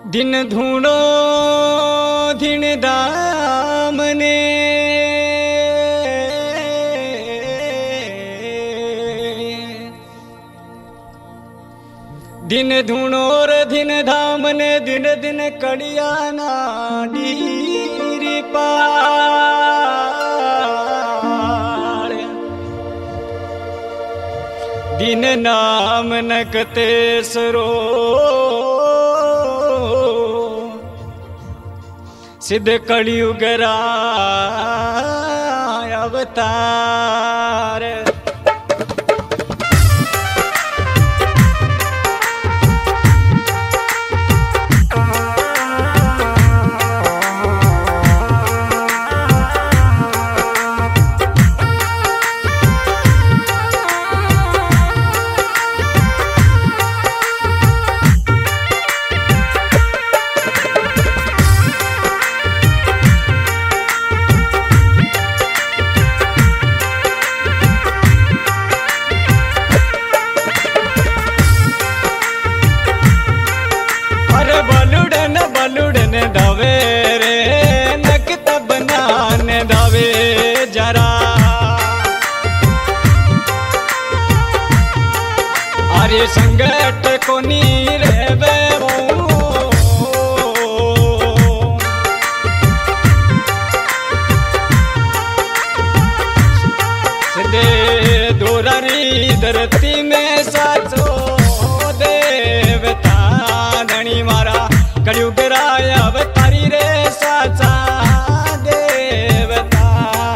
दिन धूणो दिन दामने दिन धूणो और दिन धामने दिन दिन कड़िया ना डीरी पार दिन नाम नकते सरो सिद्ध कलयुग राय अवतार बलुड़न दावे रे नकत बनाने दावे जरा अरे संगत को नी रे सिद्धे दोरारी धरती में साचो देवता धनी मारा कलयुग राय अवतारी रे साचा देवता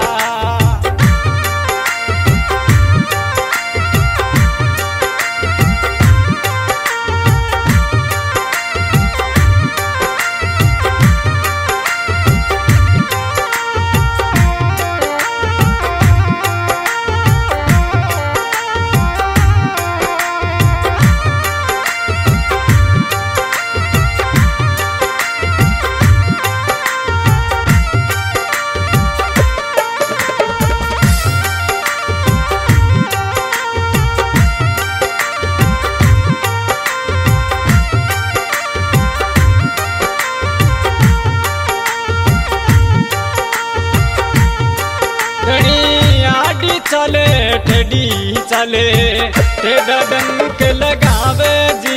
चले टेडी चले टेढ़ा डंक लगावे जी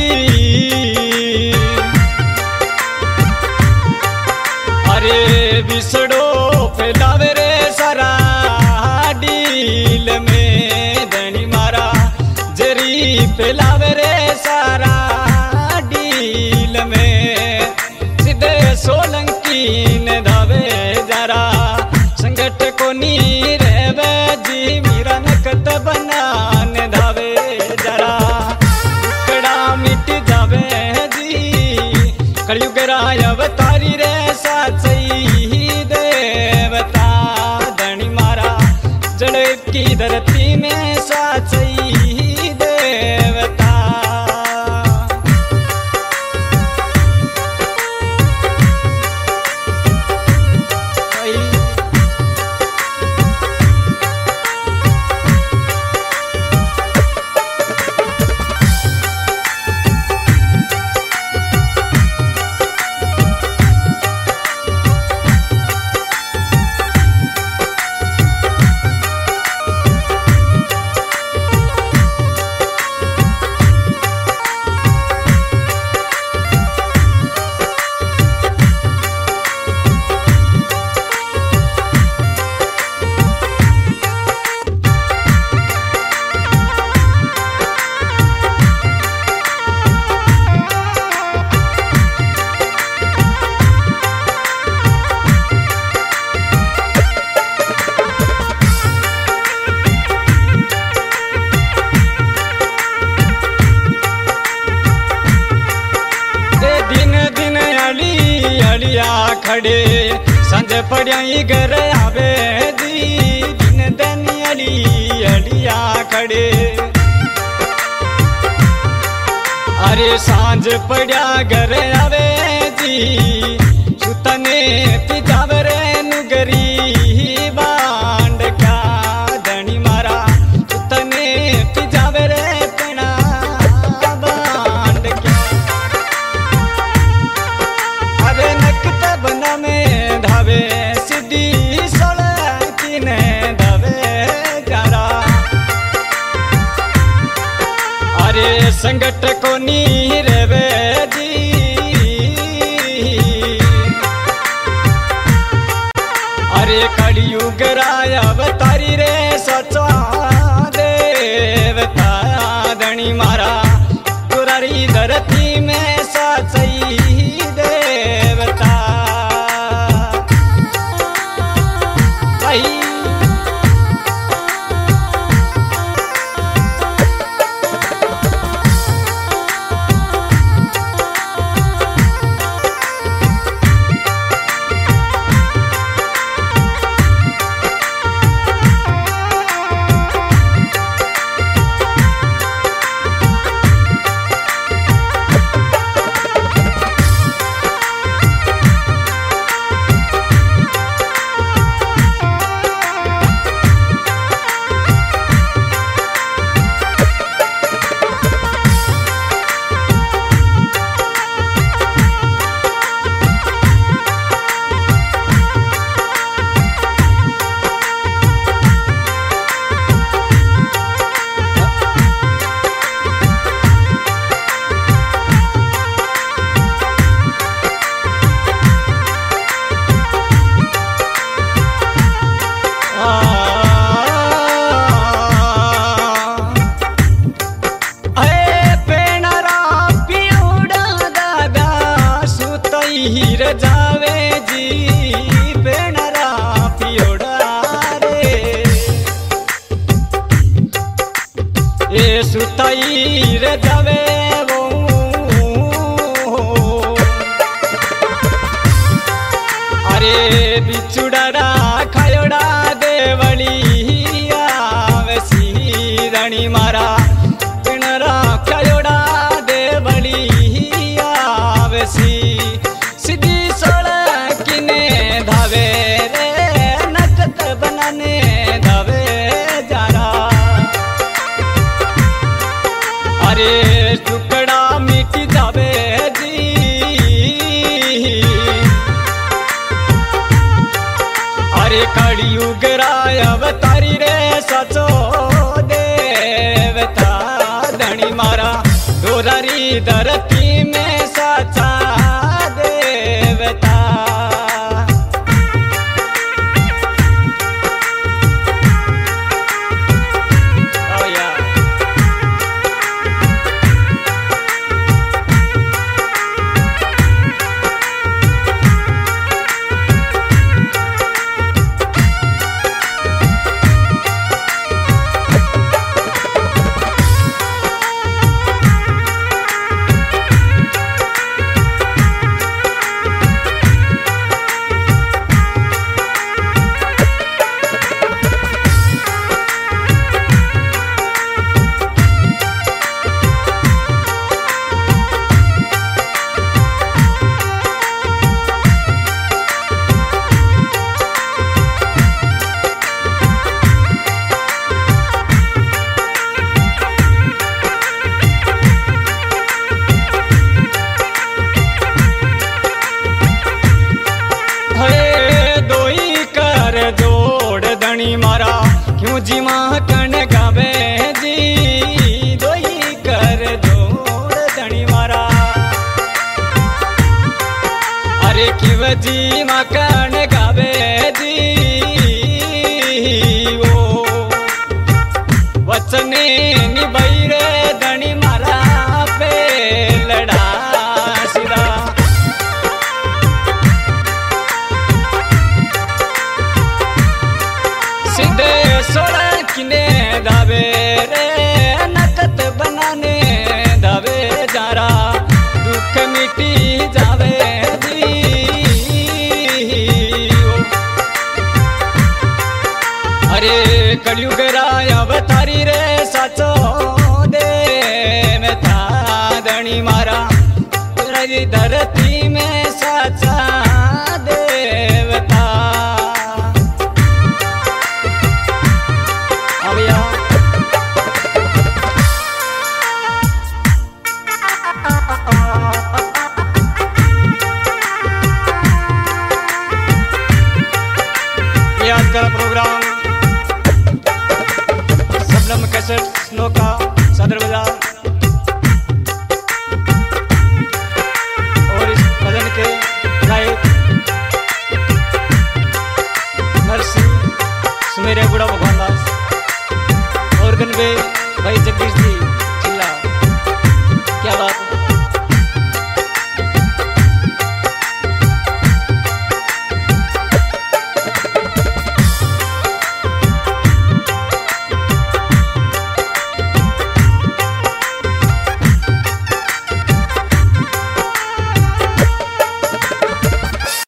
अरे बिसड़ो फैलावे रे सारा डील में धनी मारा जरी फैलावे रे सारा डील में सीधे सोलंकी ने धावे जरा संगठ को नी जी मीरा नकत बनाने धावे जरा कड़ा मिट जावे जी कलयुग राय अवतारी रे साचई देवता धनी मारा जड़ की धरती में साचई देवता खड़े संज पड़िया घर आवे जी दिन दिन अड़िया खड़े अरे सांझ पड़िया घर आवे जी सुतने पिजावे रे नुगरी बांड क्या धनी मारा सुतने पिजावे रे पना बांड क्या संगट कोनी रेवे जी अरे कलयुग राय अवतारी रे सचा देवता धनी मारा तुरारी धरती में सचई देवता हीर जावे जी बेनरा पियोड़ा रे ये सुताईर जावे वो अरे बिछुड़ा खायोड़ा देवली आवेसी रणि मारा बेनरा खायोड़ा देवली आवेसी धावे रे नकत बनाने धावे जारा अरे टुकड़ा मिट जावे जी अरे कलयुग राय अवतारी रे सचो देवता धनी मारा दोरारी धरती में सचा देवता मारा क्यों जी माँ कन गावे जी दोई कर जोड़ धनी मारा अरे किव जी माँ कन गावे जी वो वचने निभाई रे धनी मारा पे लड़ा सिरा सीधे सोड़ा किने दावे रे नकत बनाने दावे जारा दुख मिटी जावे जी अरे कलयुग राय अवतारी रे साचो देवता धनी मारा धरती में साचा देवता यादगार प्रोग्राम सबनम कैसेट स्नो का सदर बाजार भाई रेगुड़ा भगवान दास और गनवे भाई जगदीश जी